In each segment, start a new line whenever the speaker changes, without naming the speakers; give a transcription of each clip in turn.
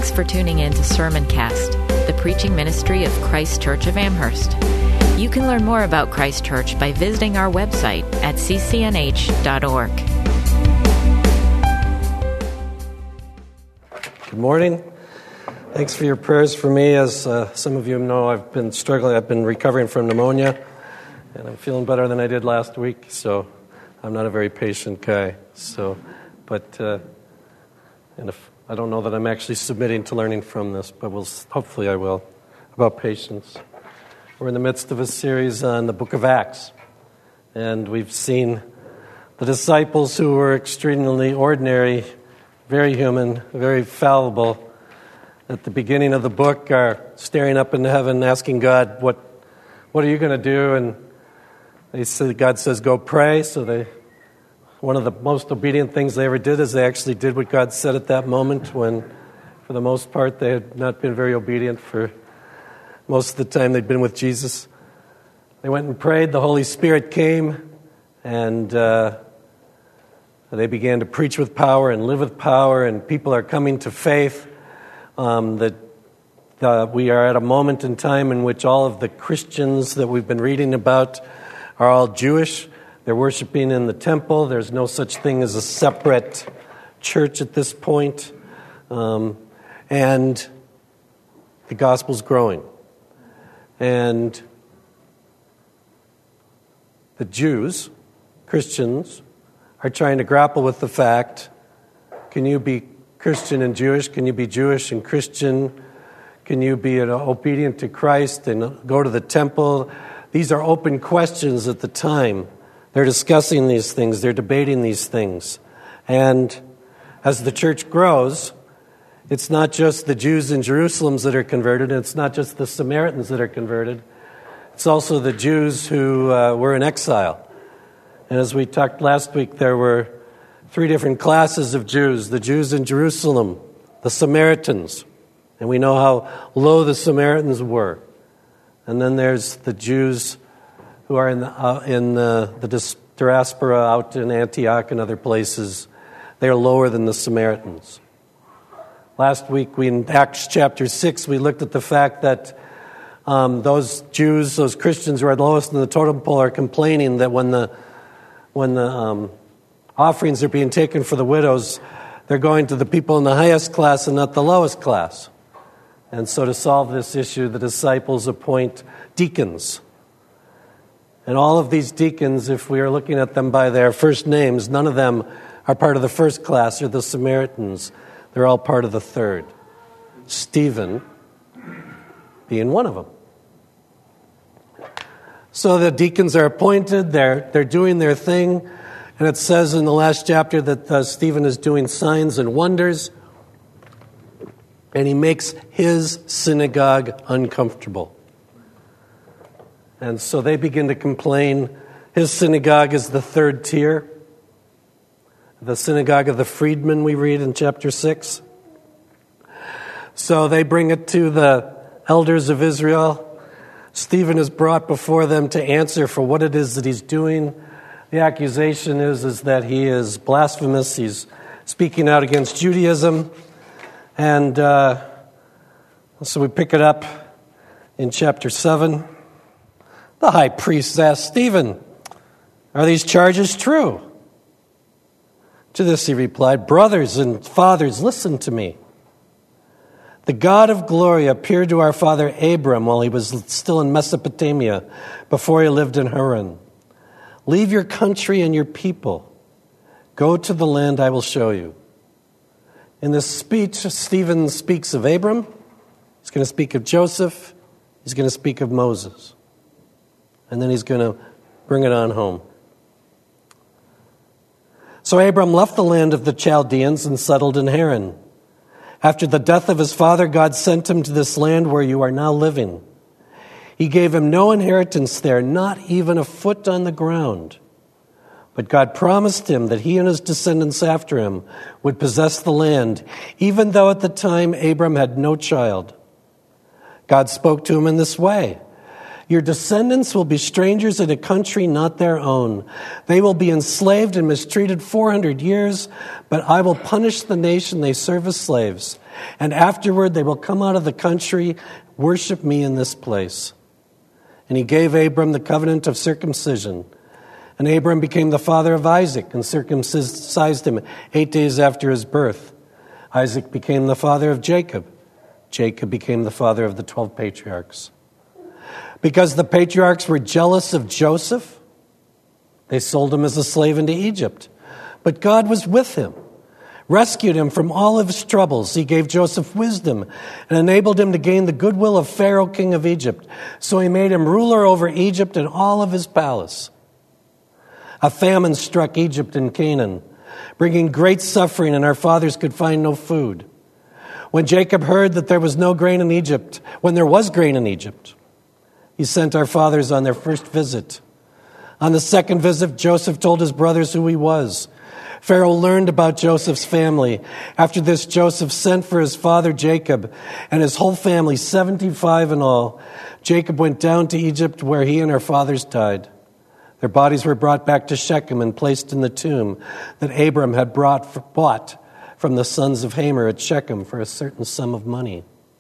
Thanks for tuning in to Sermoncast, the preaching ministry of Christ Church of Amherst. You can learn more about Christ Church by visiting our website at ccnh.org.
Good morning. Thanks for your prayers for me. As some of you know, I've been struggling. I've been recovering from pneumonia, and I'm feeling better than I did last week, so I'm not a very patient guy. And if I don't know that I'm actually submitting to learning from this, but hopefully I will, about patience. We're in the midst of a series on the book of Acts, and we've seen the disciples who were extremely ordinary, very human, very fallible. At the beginning of the book are staring up into heaven, asking God, what are you going to do? And God says, go pray. So one of the most obedient things they ever did is they actually did what God said at that moment, when for the most part they had not been very obedient for most of the time they'd been with Jesus. They went and prayed, the Holy Spirit came, and they began to preach with power and live with power, and people are coming to faith. We are at a moment in time in which all of the Christians that we've been reading about are all Jewish. They're worshiping in the temple. There's no such thing as a separate church at this point. And the gospel's growing. And the Jews, Christians, are trying to grapple with the fact, can you be Christian and Jewish? Can you be Jewish and Christian? Can you be obedient to Christ and go to the temple? These are open questions at the time. They're discussing these things. They're debating these things. And as the church grows, it's not just the Jews in Jerusalem that are converted. It's not just the Samaritans that are converted. It's also the Jews who were in exile. And as we talked last week, there were three different classes of Jews. The Jews in Jerusalem, the Samaritans. And we know how low the Samaritans were. And then there's the Jews who are in the diaspora out in Antioch and other places. They are lower than the Samaritans. Last week, in Acts chapter 6, we looked at the fact that those Jews, those Christians who are lowest in the totem pole, are complaining that when the offerings are being taken for the widows, they're going to the people in the highest class and not the lowest class. And so to solve this issue, the disciples appoint deacons. And all of these deacons, if we are looking at them by their first names, none of them are part of the first class or the Samaritans. They're all part of the third. Stephen being one of them. So the deacons are appointed. They're doing their thing. And it says in the last chapter that Stephen is doing signs and wonders. And he makes his synagogue uncomfortable. And so they begin to complain. His synagogue is the third tier. The synagogue of the freedmen, we read in chapter 6. So they bring it to the elders of Israel. Stephen is brought before them to answer for what it is that he's doing. The accusation is that he is blasphemous. He's speaking out against Judaism. And so we pick it up in chapter 7. The high priest asked Stephen, "Are these charges true?" To this he replied, "Brothers and fathers, listen to me. The God of glory appeared to our father Abram while he was still in Mesopotamia, before he lived in Haran. Leave your country and your people. Go to the land I will show you." In this speech, Stephen speaks of Abram. He's going to speak of Joseph. He's going to speak of Moses. And then he's going to bring it on home. So Abram left the land of the Chaldeans and settled in Haran. After the death of his father, God sent him to this land where you are now living. He gave him no inheritance there, not even a foot on the ground. But God promised him that he and his descendants after him would possess the land, even though at the time Abram had no child. God spoke to him in this way: "Your descendants will be strangers in a country not their own. They will be enslaved and mistreated 400 years, but I will punish the nation they serve as slaves And afterward they will come out of the country, worship me in this place. And he gave Abram the covenant of circumcision. And Abram became the father of Isaac and circumcised him 8 days after his birth. Isaac became the father of Jacob. Jacob became the father of the 12 patriarchs. Because the patriarchs were jealous of Joseph, they sold him as a slave into Egypt. But God was with him, rescued him from all of his troubles. He gave Joseph wisdom and enabled him to gain the goodwill of Pharaoh, king of Egypt. So he made him ruler over Egypt and all of his palace. A famine struck Egypt and Canaan, bringing great suffering, and our fathers could find no food. When Jacob heard that there was no grain in Egypt, when there was grain in Egypt, he sent our fathers on their first visit. On the second visit, Joseph told his brothers who he was. Pharaoh learned about Joseph's family. After this, Joseph sent for his father Jacob and his whole family, 75 in all. Jacob went down to Egypt, where he and our fathers died. Their bodies were brought back to Shechem and placed in the tomb that Abram had bought from the sons of Hamor at Shechem for a certain sum of money.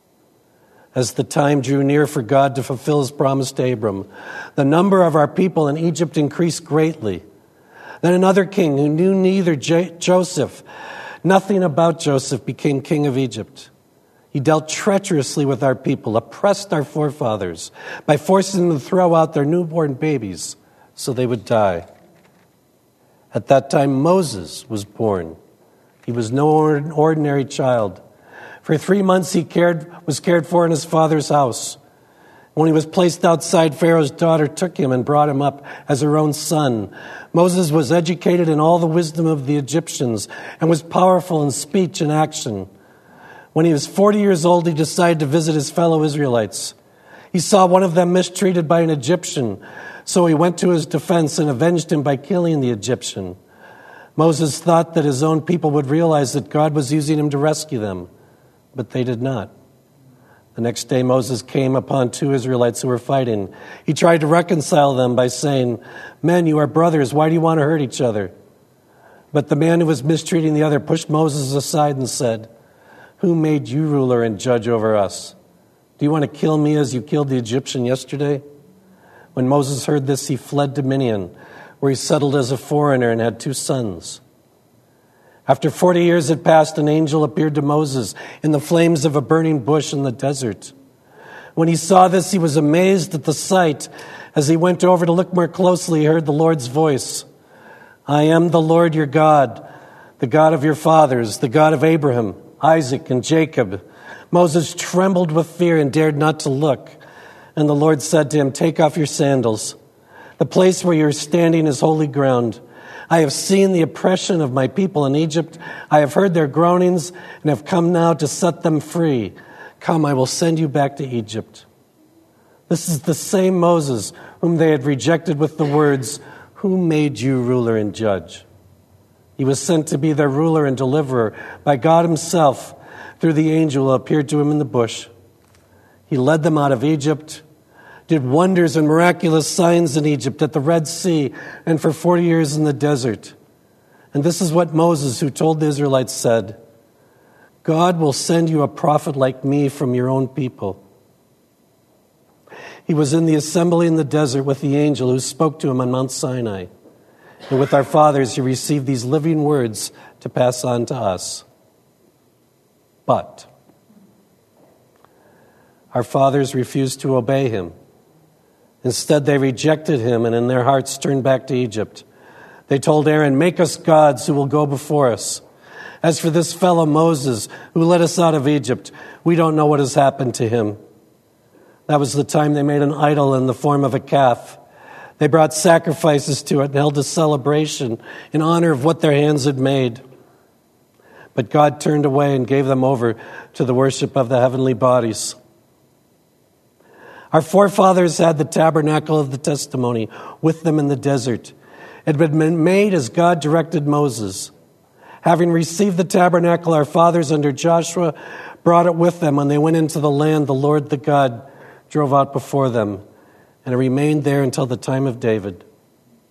As the time drew near for God to fulfill his promise to Abram, the number of our people in Egypt increased greatly. Then another king who knew neither Joseph, nothing about Joseph, became king of Egypt. He dealt treacherously with our people, oppressed our forefathers by forcing them to throw out their newborn babies so they would die. At that time, Moses was born. He was no ordinary child. For 3 months he was cared for in his father's house. When he was placed outside, Pharaoh's daughter took him and brought him up as her own son. Moses was educated in all the wisdom of the Egyptians and was powerful in speech and action. When he was 40 years old, he decided to visit his fellow Israelites. He saw one of them mistreated by an Egyptian, so he went to his defense and avenged him by killing the Egyptian. Moses thought that his own people would realize that God was using him to rescue them, but they did not. The next day, Moses came upon 2 Israelites who were fighting. He tried to reconcile them by saying, "Men, you are brothers. Why do you want to hurt each other?" But the man who was mistreating the other pushed Moses aside and said, "Who made you ruler and judge over us? Do you want to kill me as you killed the Egyptian yesterday?" When Moses heard this, he fled to Midian, where he settled as a foreigner and had 2 sons. After 40 years had passed, an angel appeared to Moses in the flames of a burning bush in the desert. When he saw this, he was amazed at the sight. As he went over to look more closely, he heard the Lord's voice. "I am the Lord your God, the God of your fathers, the God of Abraham, Isaac, and Jacob." Moses trembled with fear and dared not to look. And the Lord said to him, "Take off your sandals. The place where you are standing is holy ground. I have seen the oppression of my people in Egypt. I have heard their groanings and have come now to set them free. Come, I will send you back to Egypt." This is the same Moses whom they had rejected with the words, "Who made you ruler and judge?" He was sent to be their ruler and deliverer by God himself through the angel who appeared to him in the bush. He led them out of Egypt, did wonders and miraculous signs in Egypt, at the Red Sea, and for 40 years in the desert. And this is what Moses, who told the Israelites, said, "God will send you a prophet like me from your own people." He was in the assembly in the desert with the angel who spoke to him on Mount Sinai. And with our fathers, he received these living words to pass on to us. But our fathers refused to obey him. Instead, they rejected him and in their hearts turned back to Egypt. They told Aaron, "Make us gods who will go before us. As for this fellow Moses, who led us out of Egypt, we don't know what has happened to him." That was the time they made an idol in the form of a calf. They brought sacrifices to it and held a celebration in honor of what their hands had made. But God turned away and gave them over to the worship of the heavenly bodies. Our forefathers had the tabernacle of the testimony with them in the desert. It had been made as God directed Moses. Having received the tabernacle, our fathers under Joshua brought it with them when they went into the land the Lord the God drove out before them, and it remained there until the time of David.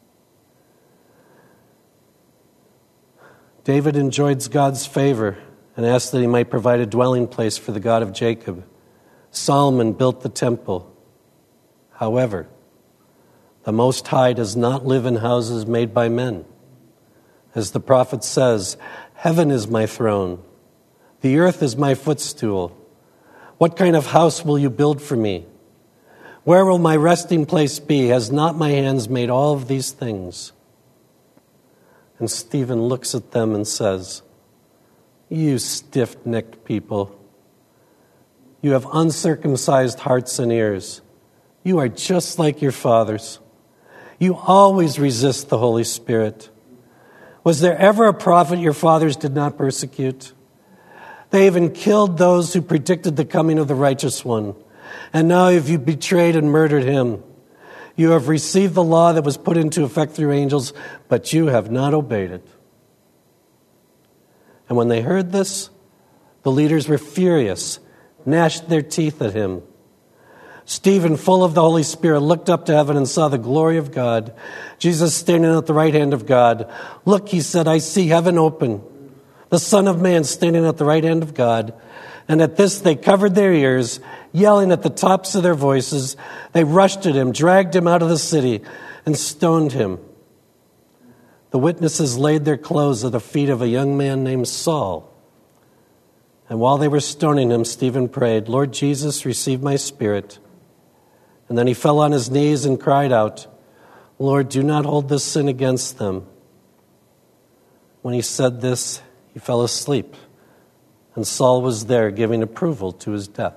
David enjoyed God's favor and asked that he might provide a dwelling place for the God of Jacob. Solomon built the temple. However, the Most High does not live in houses made by men. As the prophet says, "Heaven is my throne. The earth is my footstool. What kind of house will you build for me? Where will my resting place be? Has not my hands made all of these things?" And Stephen looks at them and says, "You stiff-necked people. You have uncircumcised hearts and ears. You are just like your fathers. You always resist the Holy Spirit. Was there ever a prophet your fathers did not persecute? They even killed those who predicted the coming of the righteous one. And now if you betrayed and murdered him, you have received the law that was put into effect through angels, but you have not obeyed it." And when they heard this, the leaders were furious, gnashed their teeth at him. Stephen, full of the Holy Spirit, looked up to heaven and saw the glory of God, Jesus standing at the right hand of God. "Look," he said, "I see heaven open, the Son of Man standing at the right hand of God." And at this they covered their ears, yelling at the tops of their voices. They rushed at him, dragged him out of the city, and stoned him. The witnesses laid their clothes at the feet of a young man named Saul. And while they were stoning him, Stephen prayed, "Lord Jesus, receive my spirit." And then he fell on his knees and cried out, "Lord, do not hold this sin against them." When he said this, he fell asleep, and Saul was there giving approval to his death.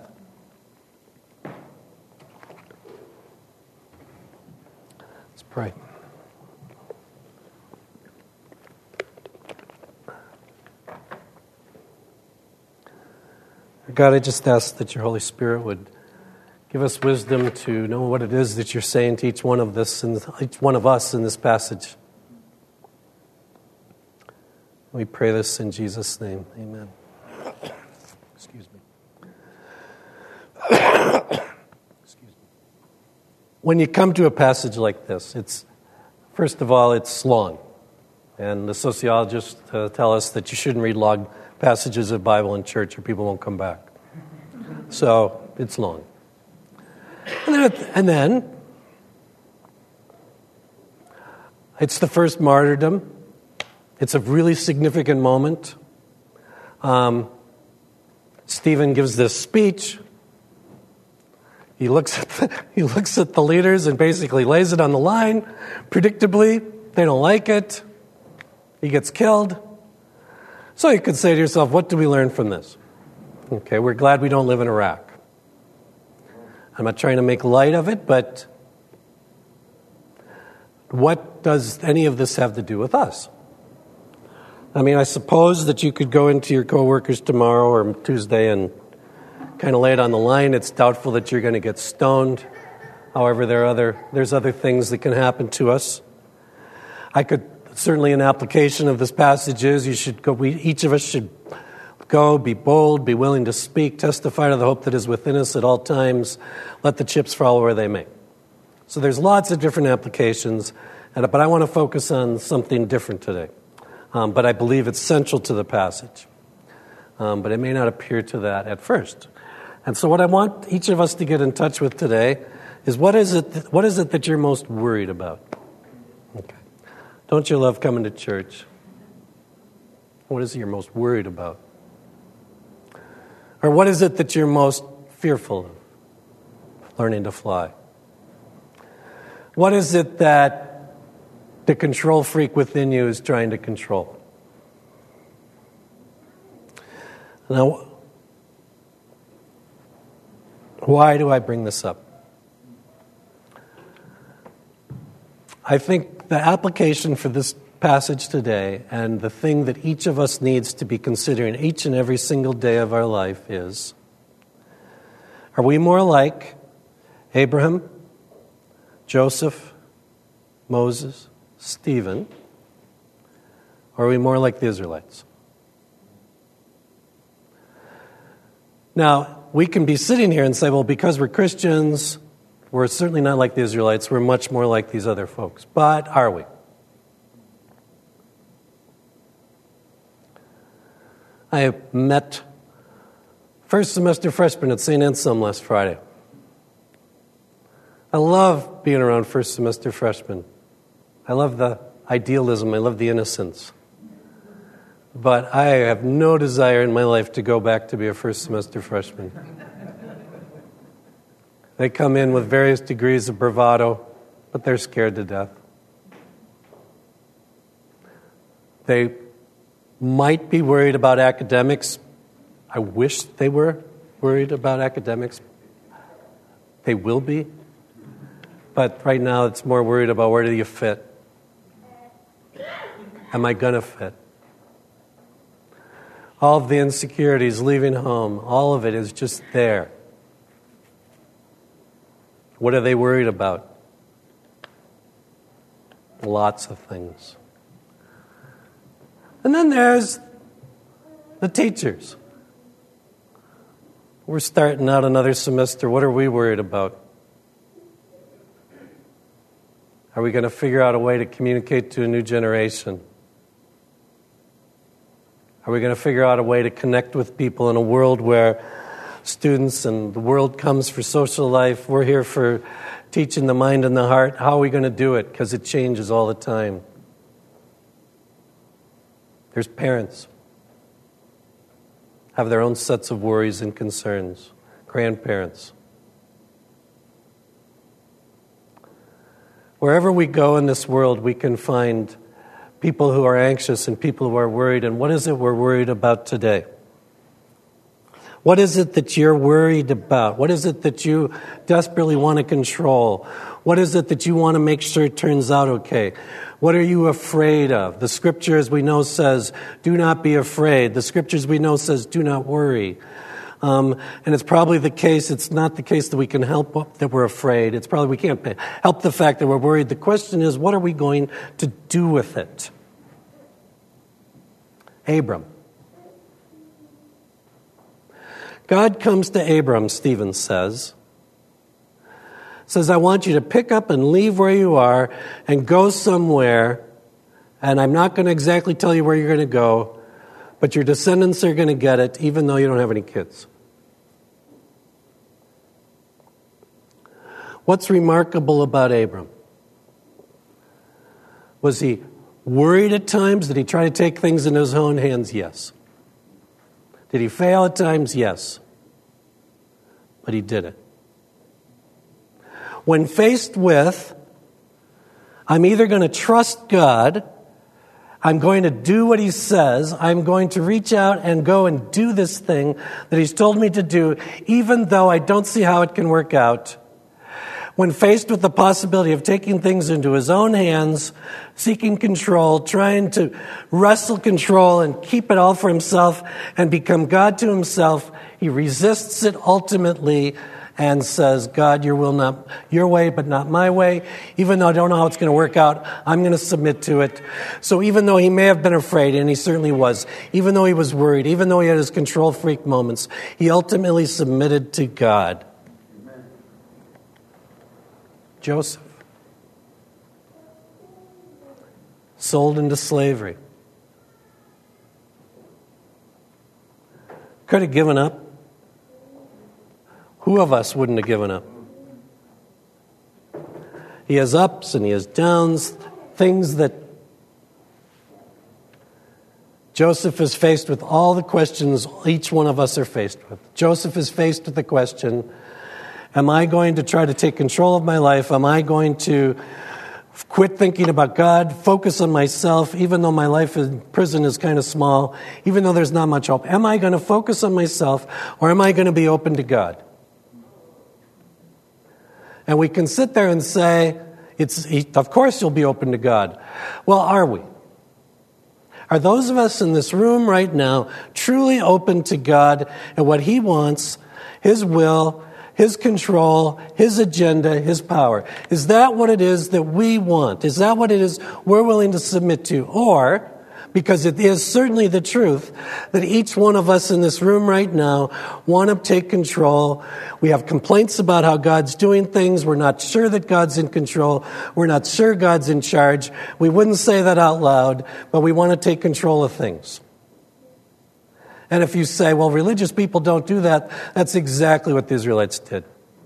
Let's pray. God, I just ask that your Holy Spirit would give us wisdom to know what it is that you're saying to each one of us in this passage. We pray this in Jesus' name. Amen. Excuse me. Excuse me. When you come to a passage like this, first of all, it's long. And the sociologists tell us that you shouldn't read long passages of the Bible in church or people won't come back. So it's long. And then it's the first martyrdom. It's a really significant moment. Stephen gives this speech. He looks at the leaders and basically lays it on the line. Predictably, they don't like it. He gets killed. So you could say to yourself, what do we learn from this? Okay, we're glad we don't live in Iraq. I'm not trying to make light of it, but what does any of this have to do with us? I mean, I suppose that you could go into your coworkers tomorrow or Tuesday and kind of lay it on the line. It's doubtful that you're going to get stoned. However, there's other things that can happen to us. Certainly an application of this passage is each of us should go, be bold, be willing to speak, testify to the hope that is within us at all times. Let the chips fall where they may. So there's lots of different applications, but I want to focus on something different today. But I believe it's central to the passage. But it may not appear to that at first. And so what I want each of us to get in touch with today is what is it that you're most worried about? Okay. Don't you love coming to church? What is it you're most worried about? Or what is it that you're most fearful of? Learning to fly. What is it that the control freak within you is trying to control? Now, why do I bring this up? I think the application for this passage today and the thing that each of us needs to be considering each and every single day of our life is, are we more like Abraham, Joseph, Moses, Stephen, or are we more like the Israelites? Now, we can be sitting here and say, well, because we're Christians, we're certainly not like the Israelites. We're much more like these other folks. But are we? I met first semester freshmen at St. Anselm last Friday. I love being around first semester freshmen. I love the idealism. I love the innocence. But I have no desire in my life to go back to be a first semester freshman. They come in with various degrees of bravado, but they're scared to death. They might be worried about academics. I wish they were worried about academics. They will be. But right now it's more worried about where do you fit? Am I going to fit? All of the insecurities, leaving home, all of it is just there. What are they worried about? Lots of things. And then there's the teachers. We're starting out another semester. What are we worried about? Are we going to figure out a way to communicate to a new generation? Are we going to figure out a way to connect with people in a world where students and the world comes for social life? We're here for teaching the mind and the heart. How are we going to do it? Because it changes all the time. There's parents. Have their own sets of worries and concerns. Grandparents. Wherever we go in this world, we can find people who are anxious and people who are worried. And what is it we're worried about today? What is it that you're worried about? What is it that you desperately want to control? What is it that you want to make sure it turns out okay? What are you afraid of? The scripture, as we know, says, do not be afraid. The scriptures we know says, do not worry. And it's probably the case, it's not the case that we can help that we're afraid. It's probably we can't help the fact that we're worried. The question is, what are we going to do with it? Abram. God comes to Abram, Stephen says, I want you to pick up and leave where you are and go somewhere, and I'm not going to exactly tell you where you're going to go, but your descendants are going to get it, even though you don't have any kids. What's remarkable about Abram? Was he worried at times? Did he try to take things into his own hands? Yes. Did he fail at times? Yes. But he did it. When faced with, I'm either going to trust God, I'm going to do what He says, I'm going to reach out and go and do this thing that He's told me to do, even though I don't see how it can work out. When faced with the possibility of taking things into his own hands, seeking control, trying to wrestle control and keep it all for himself and become God to himself, he resists it ultimately and says, God, your will, not your way, but not my way. Even though I don't know how it's going to work out, I'm going to submit to it. So even though he may have been afraid, and he certainly was, even though he was worried, even though he had his control freak moments, he ultimately submitted to God. Joseph, sold into slavery. Could have given up. Who of us wouldn't have given up? He has ups and he has downs, things that Joseph is faced with all the questions each one of us are faced with. Joseph is faced with the question, am I going to try to take control of my life? Am I going to quit thinking about God, focus on myself, even though my life in prison is kind of small, even though there's not much hope? Am I going to focus on myself, or am I going to be open to God? And we can sit there and say, of course you'll be open to God. Well, are we? Are those of us in this room right now truly open to God and what He wants, His will, His control, His agenda, His power? Is that what it is that we want? Is that what it is we're willing to submit to? Or, because it is certainly the truth that each one of us in this room right now want to take control. We have complaints about how God's doing things. We're not sure that God's in control. We're not sure God's in charge. We wouldn't say that out loud, but we want to take control of things. And if you say, well, religious people don't do that, that's exactly what the Israelites did.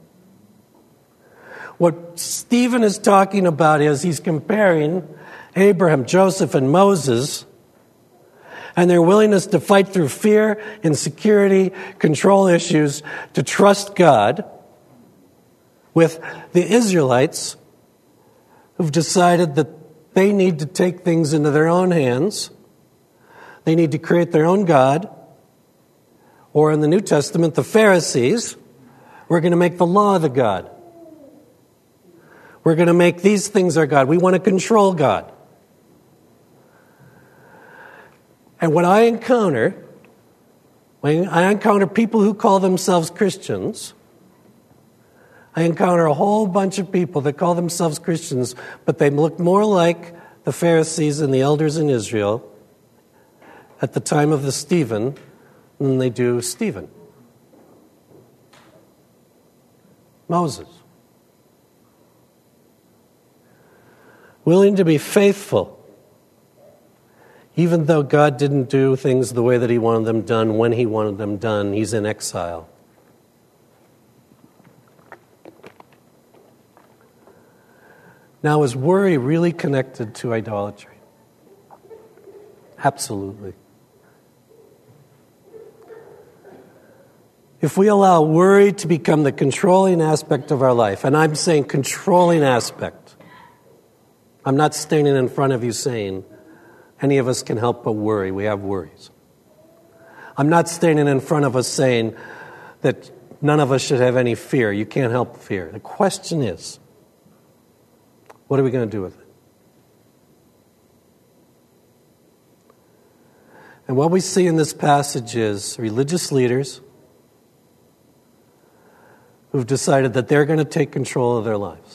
What Stephen is talking about is he's comparing Abraham, Joseph, and Moses and their willingness to fight through fear, insecurity, control issues, to trust God, with the Israelites who've decided that they need to take things into their own hands. They need to create their own God. Or in the New Testament, the Pharisees, we're going to make the law the God. We're going to make these things our God. We want to control God. And when I encounter people who call themselves Christians, I encounter a whole bunch of people that call themselves Christians, but they look more like the Pharisees and the elders in Israel at the time of the Stephen than they do Stephen. Moses. Willing to be faithful, even though God didn't do things the way that he wanted them done, when he wanted them done. He's in exile. Now, is worry really connected to idolatry? Absolutely. If we allow worry to become the controlling aspect of our life, and I'm saying controlling aspect, I'm not standing in front of you saying any of us can help but worry. We have worries. I'm not standing in front of us saying that none of us should have any fear. You can't help fear. The question is, what are we going to do with it? And what we see in this passage is religious leaders who've decided that they're going to take control of their lives.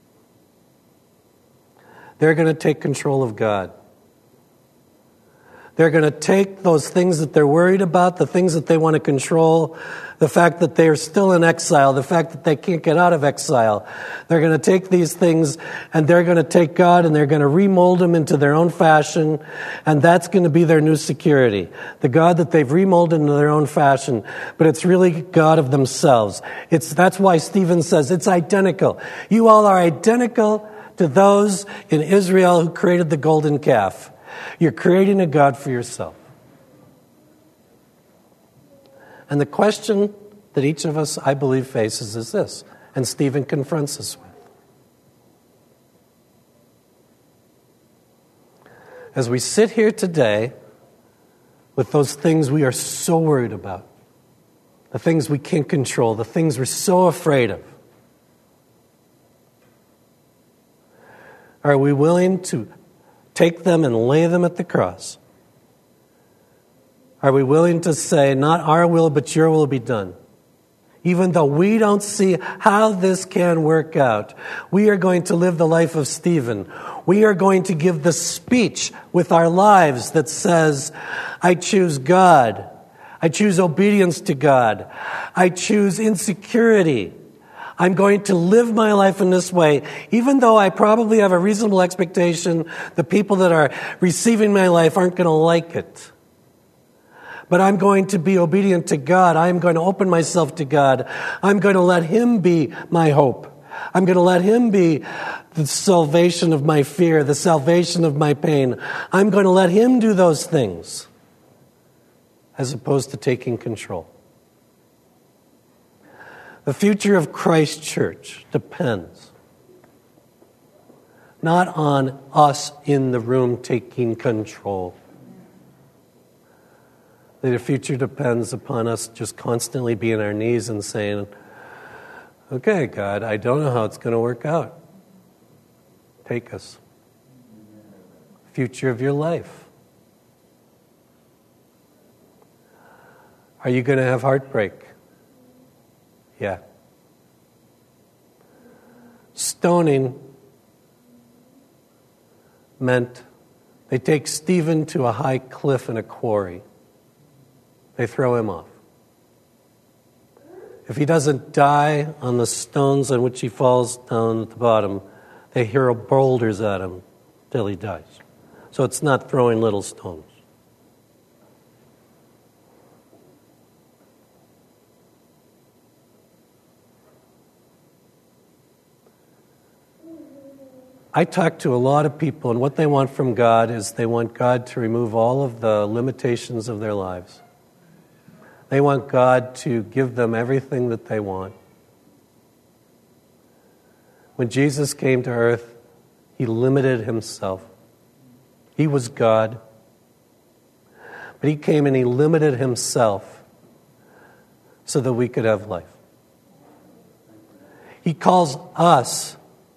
They're going to take control of God. They're going to take those things that they're worried about, the things that they want to control, the fact that they're still in exile, the fact that they can't get out of exile. They're going to take these things and they're going to take God and they're going to remold him into their own fashion, and that's going to be their new security. The God that they've remolded into their own fashion, but it's really God of themselves. That's why Stephen says it's identical. You all are identical to those in Israel who created the golden calf. You're creating a God for yourself. And the question that each of us, I believe, faces is this, and Stephen confronts us with. As we sit here today with those things we are so worried about, the things we can't control, the things we're so afraid of, are we willing to take them and lay them at the cross? Are we willing to say, not our will, but your will be done? Even though we don't see how this can work out, we are going to live the life of Stephen. We are going to give the speech with our lives that says, I choose God. I choose obedience to God. I choose insecurity. I'm going to live my life in this way, even though I probably have a reasonable expectation the people that are receiving my life aren't going to like it. But I'm going to be obedient to God. I'm going to open myself to God. I'm going to let him be my hope. I'm going to let him be the salvation of my fear, the salvation of my pain. I'm going to let him do those things as opposed to taking control. The future of Christ Church depends not on us in the room taking control. The future depends upon us just constantly being on our knees and saying, okay, God, I don't know how it's going to work out. Take us. Future of your life. Are you going to have heartbreak? Yeah. Stoning meant they take Stephen to a high cliff in a quarry. They throw him off. If he doesn't die on the stones on which he falls down at the bottom, they hurl boulders at him till he dies. So it's not throwing little stones. I talk to a lot of people, and what they want from God is they want God to remove all of the limitations of their lives. They want God to give them everything that they want. When Jesus came to earth, he limited himself. He was God. But he came and he limited himself so that we could have life. He calls us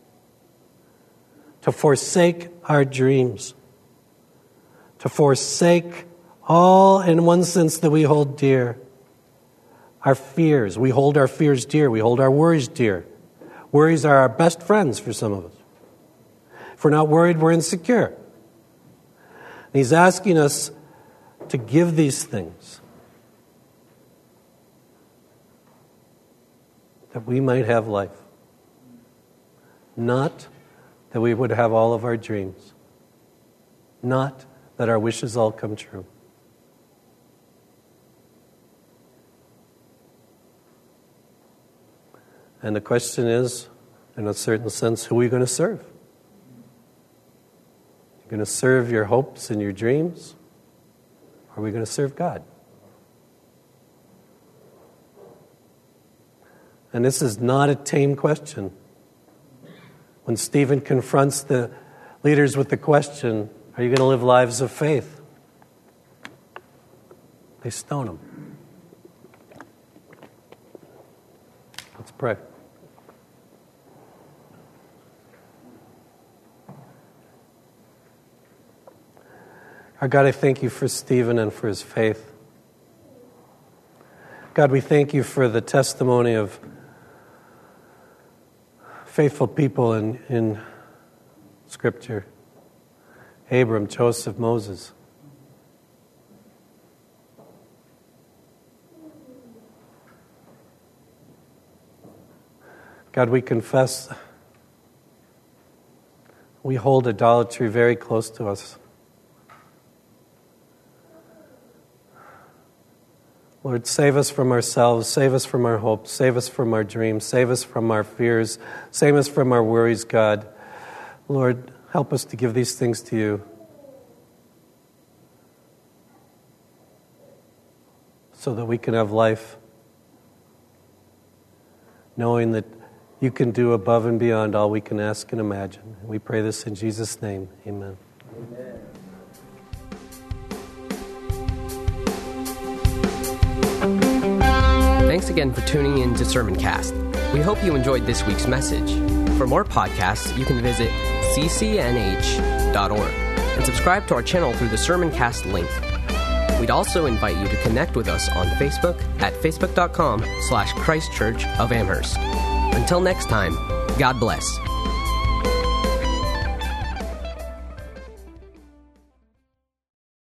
to forsake our dreams, to forsake all, in one sense, that we hold dear. Our fears. We hold our fears dear. We hold our worries dear. Worries are our best friends for some of us. If we're not worried, we're insecure. And he's asking us to give these things that we might have life. Not that we would have all of our dreams. Not that our wishes all come true. And the question is, in a certain sense, who are you going to serve? You're going to serve your hopes and your dreams? Or are we going to serve God? And this is not a tame question. When Stephen confronts the leaders with the question, are you going to live lives of faith? They stone him. Let's pray. Our God, I thank you for Stephen and for his faith. God, we thank you for the testimony of faithful people in Scripture. Abram, Joseph, Moses. God, we confess we hold idolatry very close to us. Lord, save us from ourselves, save us from our hopes, save us from our dreams, save us from our fears, save us from our worries, God. Lord, help us to give these things to you. So that we can have life, knowing that you can do above and beyond all we can ask and imagine. We pray this in Jesus' name. Amen. Amen.
Thanks again for tuning in to Sermoncast. We hope you enjoyed this week's message. For more podcasts, you can visit ccnh.org and subscribe to our channel through the Sermoncast link. We'd also invite you to connect with us on Facebook at facebook.com/Christ Church of Amherst. Until next time, God bless.